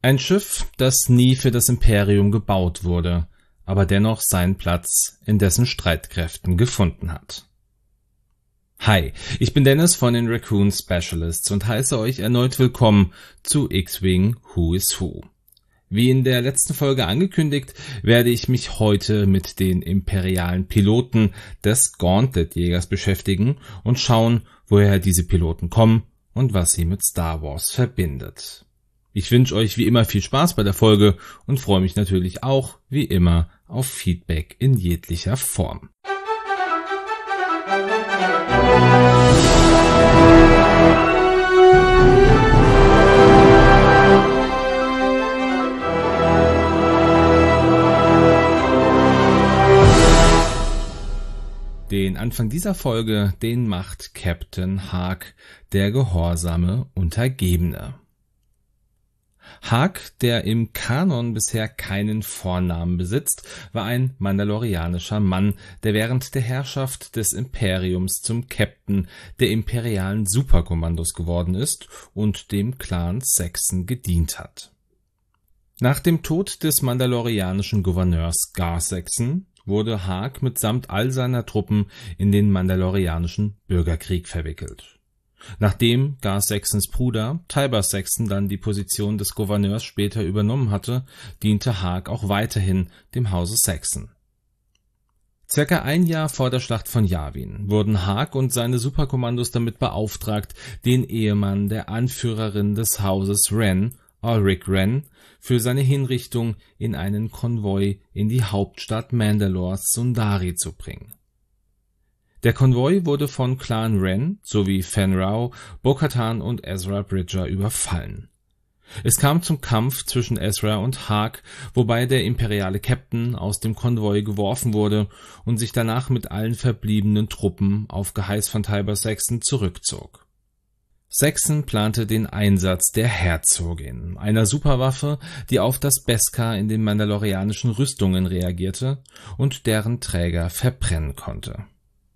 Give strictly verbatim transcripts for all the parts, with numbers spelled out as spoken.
Ein Schiff, das nie für das Imperium gebaut wurde, aber dennoch seinen Platz in dessen Streitkräften gefunden hat. Hi, ich bin Dennis von den Raccoon Specialists und heiße euch erneut willkommen zu X-Wing Who is Who. Wie in der letzten Folge angekündigt, werde ich mich heute mit den imperialen Piloten des Gauntlet-Jägers beschäftigen und schauen, woher diese Piloten kommen und was sie mit Star Wars verbindet. Ich wünsche euch wie immer viel Spaß bei der Folge und freue mich natürlich auch, wie immer, auf Feedback in jeglicher Form. Den Anfang dieser Folge, den macht Captain Hark, der gehorsame Untergebene. Hark, der im Kanon bisher keinen Vornamen besitzt, war ein mandalorianischer Mann, der während der Herrschaft des Imperiums zum Captain der imperialen Superkommandos geworden ist und dem Clan Saxon gedient hat. Nach dem Tod des mandalorianischen Gouverneurs Gar Saxon wurde Hark mitsamt all seiner Truppen in den mandalorianischen Bürgerkrieg verwickelt. Nachdem Gar Saxons Bruder Tiber Saxon dann die Position des Gouverneurs später übernommen hatte, diente Hark auch weiterhin dem Hause Saxon. Circa ein Jahr vor der Schlacht von Yavin wurden Hark und seine Superkommandos damit beauftragt, den Ehemann der Anführerin des Hauses Wren, Ulrich Wren, für seine Hinrichtung in einen Konvoi in die Hauptstadt Mandalors Sundari zu bringen. Der Konvoi wurde von Clan Wren sowie Fenn Rau, Bo-Katan und Ezra Bridger überfallen. Es kam zum Kampf zwischen Ezra und Hark, wobei der imperiale Captain aus dem Konvoi geworfen wurde und sich danach mit allen verbliebenen Truppen auf Geheiß von Tiber Saxon zurückzog. Saxon plante den Einsatz der Herzogin, einer Superwaffe, die auf das Beskar in den mandalorianischen Rüstungen reagierte und deren Träger verbrennen konnte.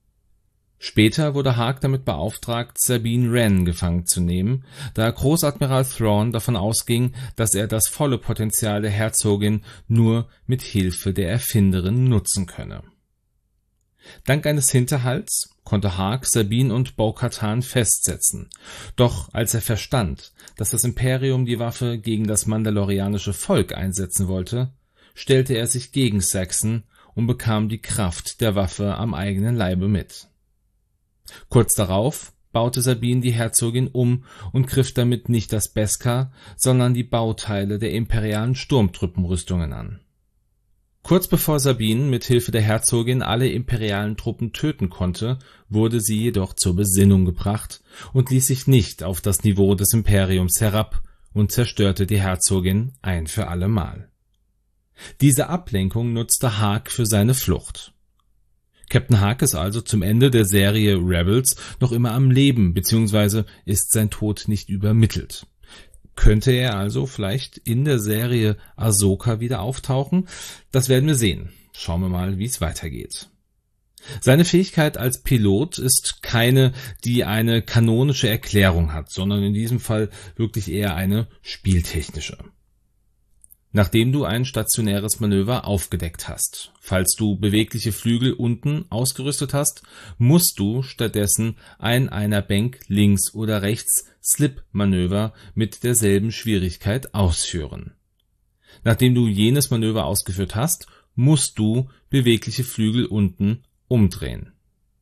Später wurde Hark damit beauftragt, Sabine Wren gefangen zu nehmen, da Großadmiral Thrawn davon ausging, dass er das volle Potenzial der Herzogin nur mit Hilfe der Erfinderin nutzen könne. Dank eines Hinterhalts konnte Hark Sabine und Bo-Katan festsetzen, doch als er verstand, dass das Imperium die Waffe gegen das mandalorianische Volk einsetzen wollte, stellte er sich gegen Saxon und bekam die Kraft der Waffe am eigenen Leibe mit. Kurz darauf baute Sabine die Herzogin um und griff damit nicht das Beskar, sondern die Bauteile der imperialen Sturmtruppenrüstungen an. Kurz bevor Sabine mit Hilfe der Herzogin alle imperialen Truppen töten konnte, wurde sie jedoch zur Besinnung gebracht und ließ sich nicht auf das Niveau des Imperiums herab und zerstörte die Herzogin ein für alle Mal. Diese Ablenkung nutzte Hark für seine Flucht. Captain Hark ist also zum Ende der Serie Rebels noch immer am Leben, beziehungsweise ist sein Tod nicht übermittelt. Könnte er also vielleicht in der Serie Ahsoka wieder auftauchen? Das werden wir sehen. Schauen wir mal, wie es weitergeht. Seine Fähigkeit als Pilot ist keine, die eine kanonische Erklärung hat, sondern in diesem Fall wirklich eher eine spieltechnische. Nachdem du ein stationäres Manöver aufgedeckt hast, falls du bewegliche Flügel unten ausgerüstet hast, musst du stattdessen ein einer Bank links oder rechts Slip-Manöver mit derselben Schwierigkeit ausführen. Nachdem du jenes Manöver ausgeführt hast, musst du bewegliche Flügel unten umdrehen.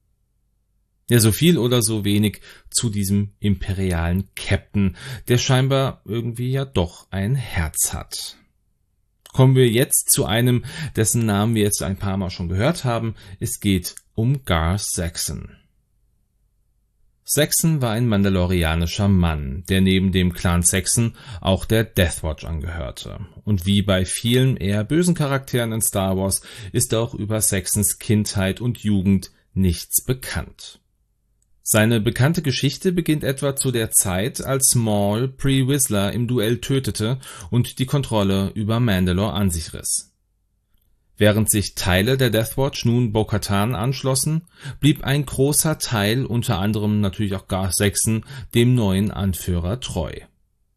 Ja, so viel oder so wenig zu diesem imperialen Captain, der scheinbar irgendwie ja doch ein Herz hat. Kommen wir jetzt zu einem, dessen Namen wir jetzt ein paar Mal schon gehört haben. Es geht um Gar Saxon. Saxon war ein mandalorianischer Mann, der neben dem Clan Saxon auch der Death Watch angehörte. Und wie bei vielen eher bösen Charakteren in Star Wars ist auch über Saxons Kindheit und Jugend nichts bekannt. Seine bekannte Geschichte beginnt etwa zu der Zeit, als Maul Pre Vizsla im Duell tötete und die Kontrolle über Mandalore an sich riss. Während sich Teile der Death Watch nun Bo-Katan anschlossen, blieb ein großer Teil, unter anderem natürlich auch Gar Saxon, dem neuen Anführer treu.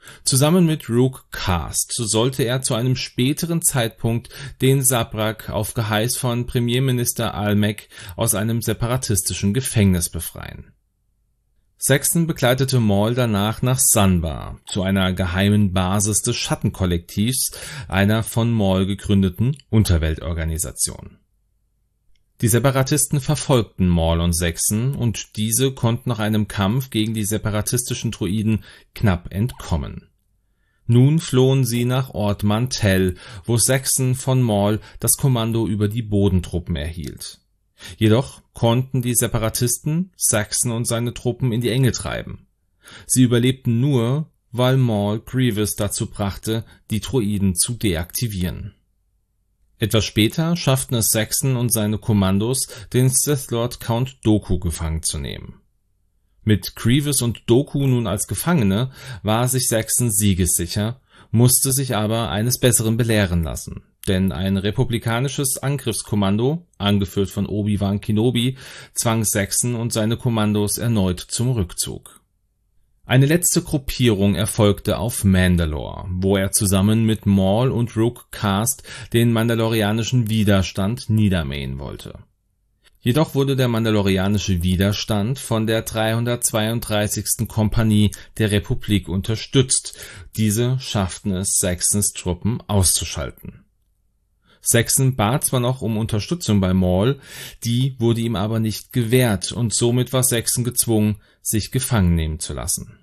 Zusammen mit Rook Kast sollte er zu einem späteren Zeitpunkt den Zabrak auf Geheiß von Premierminister Almec aus einem separatistischen Gefängnis befreien. Saxon begleitete Maul danach nach Sanbar, zu einer geheimen Basis des Schattenkollektivs, einer von Maul gegründeten Unterweltorganisation. Die Separatisten verfolgten Maul und Saxon, und diese konnten nach einem Kampf gegen die separatistischen Druiden knapp entkommen. Nun flohen sie nach Ort Mantell, wo Saxon von Maul das Kommando über die Bodentruppen erhielt. Jedoch konnten die Separatisten Saxon und seine Truppen in die Enge treiben. Sie überlebten nur, weil Maul Grievous dazu brachte, die Druiden zu deaktivieren. Etwas später schafften es Saxon und seine Kommandos, den Sith Lord Count Dooku gefangen zu nehmen. Mit Grievous und Dooku nun als Gefangene war sich Saxon siegessicher, musste sich aber eines Besseren belehren lassen, denn ein republikanisches Angriffskommando, angeführt von Obi-Wan Kenobi, zwang Saxon und seine Kommandos erneut zum Rückzug. Eine letzte Gruppierung erfolgte auf Mandalore, wo er zusammen mit Maul und Rook Kast den mandalorianischen Widerstand niedermähen wollte. Jedoch wurde der mandalorianische Widerstand von der dreihundertzweiunddreißigsten Kompanie der Republik unterstützt. Diese schafften es, Saxons Truppen auszuschalten. Saxon bat zwar noch um Unterstützung bei Maul, die wurde ihm aber nicht gewährt, und somit war Saxon gezwungen, sich gefangen nehmen zu lassen.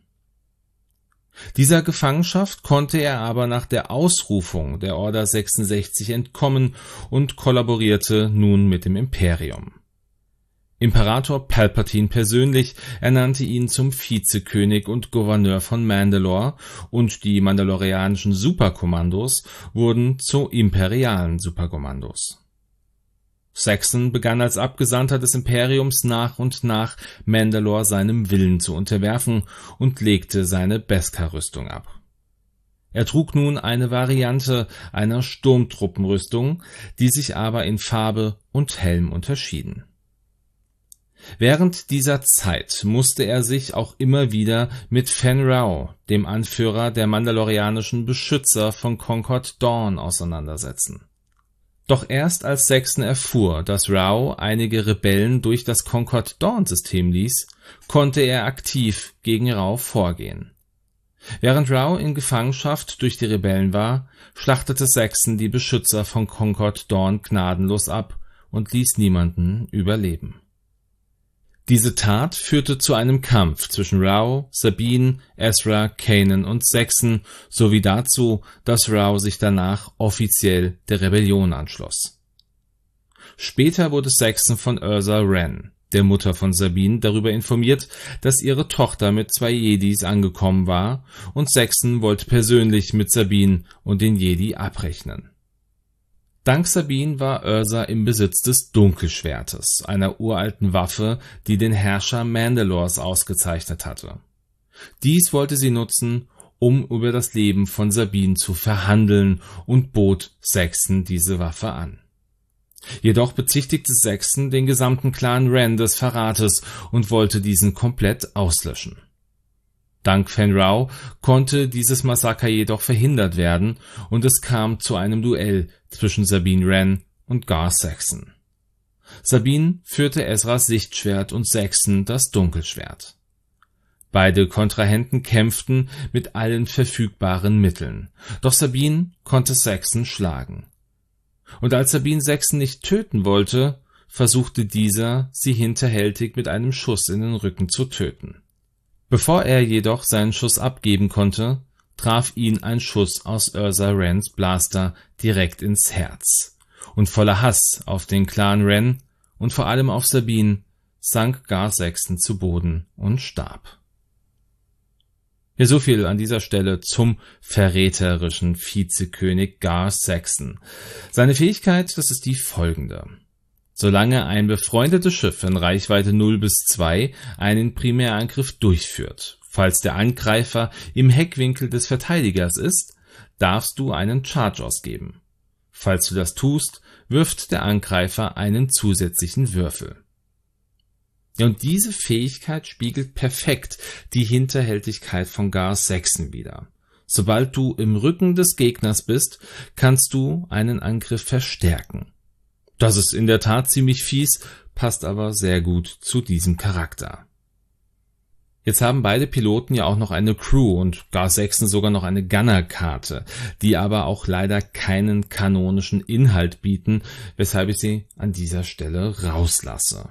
Dieser Gefangenschaft konnte er aber nach der Ausrufung der Order sechsundsechzig entkommen und kollaborierte nun mit dem Imperium. Imperator Palpatine persönlich ernannte ihn zum Vizekönig und Gouverneur von Mandalore, und die mandalorianischen Superkommandos wurden zu imperialen Superkommandos. Saxon begann als Abgesandter des Imperiums nach und nach Mandalore seinem Willen zu unterwerfen und legte seine Beskar-Rüstung ab. Er trug nun eine Variante einer Sturmtruppenrüstung, die sich aber in Farbe und Helm unterschieden. Während dieser Zeit musste er sich auch immer wieder mit Fenn Rau, dem Anführer der mandalorianischen Beschützer von Concord Dawn, auseinandersetzen. Doch erst als Saxon erfuhr, dass Rau einige Rebellen durch das Concord Dawn-System ließ, konnte er aktiv gegen Rau vorgehen. Während Rau in Gefangenschaft durch die Rebellen war, schlachtete Saxon die Beschützer von Concord Dawn gnadenlos ab und ließ niemanden überleben. Diese Tat führte zu einem Kampf zwischen Rau, Sabine, Ezra, Kanan und Saxon sowie dazu, dass Rau sich danach offiziell der Rebellion anschloss. Später wurde Saxon von Ursa Wren, der Mutter von Sabine, darüber informiert, dass ihre Tochter mit zwei Jedis angekommen war, und Saxon wollte persönlich mit Sabine und den Jedi abrechnen. Dank Sabine war Ursa im Besitz des Dunkelschwertes, einer uralten Waffe, die den Herrscher Mandalors ausgezeichnet hatte. Dies wollte sie nutzen, um über das Leben von Sabine zu verhandeln, und bot Saxon diese Waffe an. Jedoch bezichtigte Saxon den gesamten Clan Wren des Verrates und wollte diesen komplett auslöschen. Dank Fenn Rau konnte dieses Massaker jedoch verhindert werden, und es kam zu einem Duell zwischen Sabine Wren und Gar Saxon. Sabine führte Ezras Sichtschwert und Saxon das Dunkelschwert. Beide Kontrahenten kämpften mit allen verfügbaren Mitteln, doch Sabine konnte Saxon schlagen. Und als Sabine Saxon nicht töten wollte, versuchte dieser, sie hinterhältig mit einem Schuss in den Rücken zu töten. Bevor er jedoch seinen Schuss abgeben konnte, traf ihn ein Schuss aus Ursa Wrens Blaster direkt ins Herz. Und voller Hass auf den Clan Wren und vor allem auf Sabine sank Gar Saxon zu Boden und starb. Ja, so viel an dieser Stelle zum verräterischen Vizekönig Gar Saxon. Seine Fähigkeit, das ist die folgende. Solange ein befreundetes Schiff in Reichweite null bis zwei einen Primärangriff durchführt, falls der Angreifer im Heckwinkel des Verteidigers ist, darfst du einen Charge ausgeben. Falls du das tust, wirft der Angreifer einen zusätzlichen Würfel. Ja, und diese Fähigkeit spiegelt perfekt die Hinterhältigkeit von Gar Saxon wider. Sobald du im Rücken des Gegners bist, kannst du einen Angriff verstärken. Das ist in der Tat ziemlich fies, passt aber sehr gut zu diesem Charakter. Jetzt haben beide Piloten ja auch noch eine Crew und Gar Saxon sogar noch eine Gunner-Karte, die aber auch leider keinen kanonischen Inhalt bieten, weshalb ich sie an dieser Stelle rauslasse.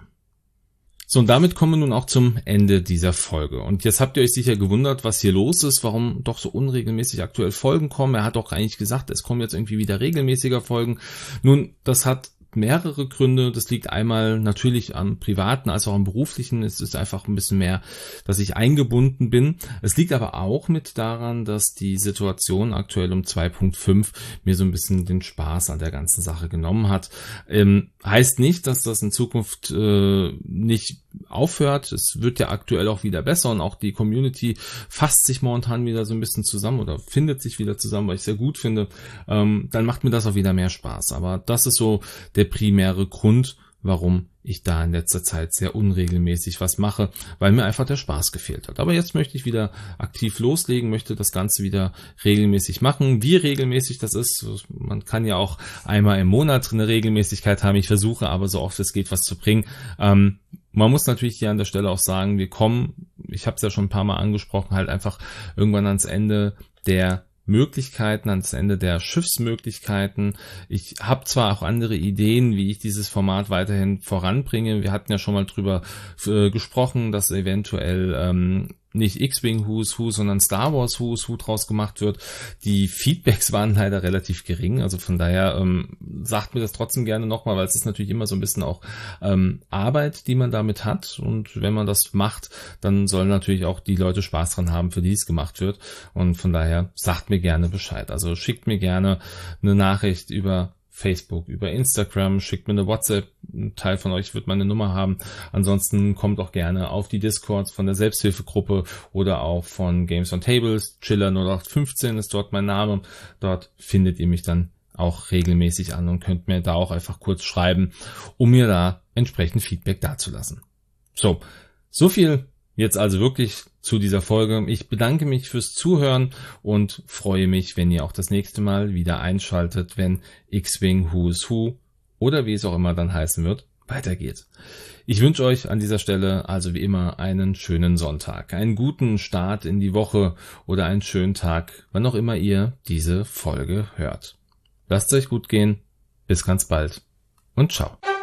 So, und damit kommen wir nun auch zum Ende dieser Folge. Und jetzt habt ihr euch sicher gewundert, was hier los ist, warum doch so unregelmäßig aktuell Folgen kommen. Er hat doch eigentlich gesagt, es kommen jetzt irgendwie wieder regelmäßiger Folgen. Nun, das hat mehrere Gründe. Das liegt einmal natürlich am privaten als auch am beruflichen. Es ist einfach ein bisschen mehr, dass ich eingebunden bin. Es liegt aber auch mit daran, dass die Situation aktuell um zwei Punkt fünf mir so ein bisschen den Spaß an der ganzen Sache genommen hat. Ähm, heißt nicht, dass das in Zukunft äh, nicht aufhört. Es wird ja aktuell auch wieder besser und auch die Community fasst sich momentan wieder so ein bisschen zusammen oder findet sich wieder zusammen, weil ich sehr gut finde. Ähm, dann macht mir das auch wieder mehr Spaß. Aber das ist so der primäre Grund, warum ich da in letzter Zeit sehr unregelmäßig was mache, weil mir einfach der Spaß gefehlt hat. Aber jetzt möchte ich wieder aktiv loslegen, möchte das Ganze wieder regelmäßig machen. Wie regelmäßig das ist, man kann ja auch einmal im Monat eine Regelmäßigkeit haben. Ich versuche aber so oft es geht, was zu bringen. Ähm, man muss natürlich hier an der Stelle auch sagen, wir kommen, ich habe es ja schon ein paar Mal angesprochen, halt einfach irgendwann ans Ende der Möglichkeiten, ans Ende der Schiffsmöglichkeiten. Ich habe zwar auch andere Ideen, wie ich dieses Format weiterhin voranbringe. Wir hatten ja schon mal drüber äh, gesprochen, dass eventuell ähm, nicht X-Wing Who's Who, sondern Star Wars Who's Who draus gemacht wird. Die Feedbacks waren leider relativ gering, also von daher ähm, sagt mir das trotzdem gerne nochmal, weil es ist natürlich immer so ein bisschen auch ähm, Arbeit, die man damit hat, und wenn man das macht, dann sollen natürlich auch die Leute Spaß dran haben, für die es gemacht wird, und von daher sagt mir gerne Bescheid. Also schickt mir gerne eine Nachricht über Facebook, über Instagram, schickt mir eine WhatsApp, ein Teil von euch wird meine Nummer haben. Ansonsten kommt auch gerne auf die Discords von der Selbsthilfegruppe oder auch von Games on Tables. Chiller null acht fünfzehn ist dort mein Name. Dort findet ihr mich dann auch regelmäßig an und könnt mir da auch einfach kurz schreiben, um mir da entsprechend Feedback dazulassen. So, so viel jetzt also wirklich zu dieser Folge. Ich bedanke mich fürs Zuhören und freue mich, wenn ihr auch das nächste Mal wieder einschaltet, wenn X-Wing Who's Who oder wie es auch immer dann heißen wird, weitergeht. Ich wünsche euch an dieser Stelle also wie immer einen schönen Sonntag, einen guten Start in die Woche oder einen schönen Tag, wann auch immer ihr diese Folge hört. Lasst es euch gut gehen, bis ganz bald und ciao.